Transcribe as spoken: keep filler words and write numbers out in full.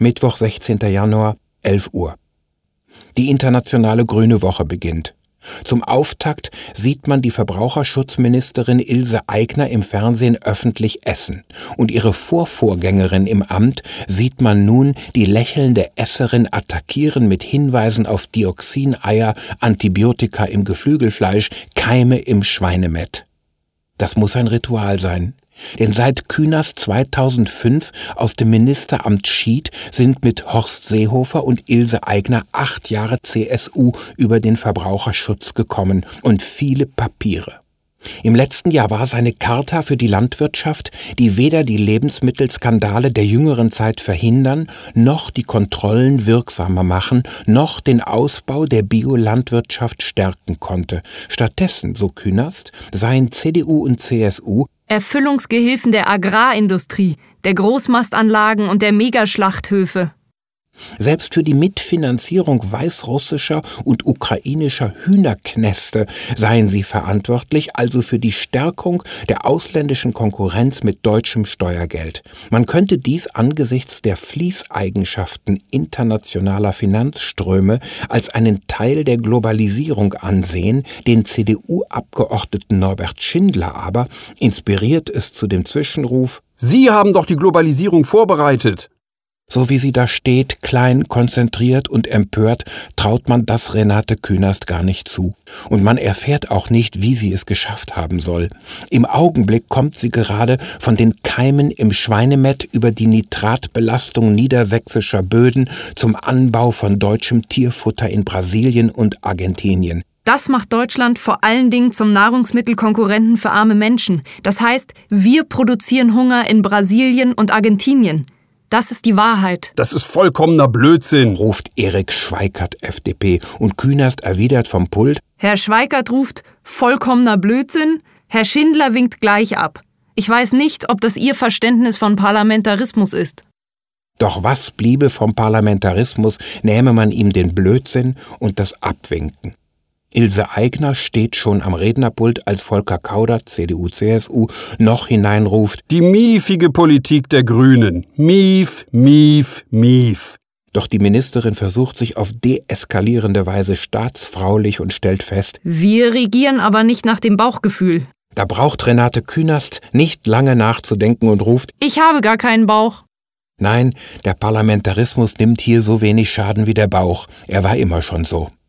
Mittwoch, sechzehnter Januar, elf Uhr. Die internationale Grüne Woche beginnt. Zum Auftakt sieht man die Verbraucherschutzministerin Ilse Aigner im Fernsehen öffentlich essen. Und ihre Vorvorgängerin im Amt sieht man nun die lächelnde Esserin attackieren mit Hinweisen auf Dioxineier, Antibiotika im Geflügelfleisch, Keime im Schweinemett. Das muss ein Ritual sein. Denn seit Künast zweitausendfünf aus dem Ministeramt schied, sind mit Horst Seehofer und Ilse Aigner acht Jahre C S U über den Verbraucherschutz gekommen und viele Papiere. Im letzten Jahr war es eine Charta für die Landwirtschaft, die weder die Lebensmittelskandale der jüngeren Zeit verhindern, noch die Kontrollen wirksamer machen, noch den Ausbau der Biolandwirtschaft stärken konnte. Stattdessen, so Künast, seien C D U und C S U Erfüllungsgehilfen der Agrarindustrie, der Großmastanlagen und der Megaschlachthöfe. Selbst für die Mitfinanzierung weißrussischer und ukrainischer Hühnerknäste seien sie verantwortlich, also für die Stärkung der ausländischen Konkurrenz mit deutschem Steuergeld. Man könnte dies angesichts der Fließeigenschaften internationaler Finanzströme als einen Teil der Globalisierung ansehen, den C D U-Abgeordneten Norbert Schindler aber inspiriert es zu dem Zwischenruf: Sie haben doch die Globalisierung vorbereitet. So wie sie da steht, klein, konzentriert und empört, traut man das Renate Künast gar nicht zu. Und man erfährt auch nicht, wie sie es geschafft haben soll. Im Augenblick kommt sie gerade von den Keimen im Schweinemett über die Nitratbelastung niedersächsischer Böden zum Anbau von deutschem Tierfutter in Brasilien und Argentinien. Das macht Deutschland vor allen Dingen zum Nahrungsmittelkonkurrenten für arme Menschen. Das heißt, wir produzieren Hunger in Brasilien und Argentinien. Das ist die Wahrheit. Das ist vollkommener Blödsinn, ruft Erik Schweikert, F D P, und Künast erwidert vom Pult: Herr Schweikert ruft vollkommener Blödsinn, Herr Schindler winkt gleich ab. Ich weiß nicht, ob das Ihr Verständnis von Parlamentarismus ist. Doch was bliebe vom Parlamentarismus, nähme man ihm den Blödsinn und das Abwinken. Ilse Aigner steht schon am Rednerpult, als Volker Kauder, C D U C S U, noch hineinruft: Die miefige Politik der Grünen. Mief, mief, mief. Doch die Ministerin versucht sich auf deeskalierende Weise staatsfraulich und stellt fest: Wir regieren aber nicht nach dem Bauchgefühl. Da braucht Renate Künast nicht lange nachzudenken und ruft: Ich habe gar keinen Bauch. Nein, der Parlamentarismus nimmt hier so wenig Schaden wie der Bauch. Er war immer schon so.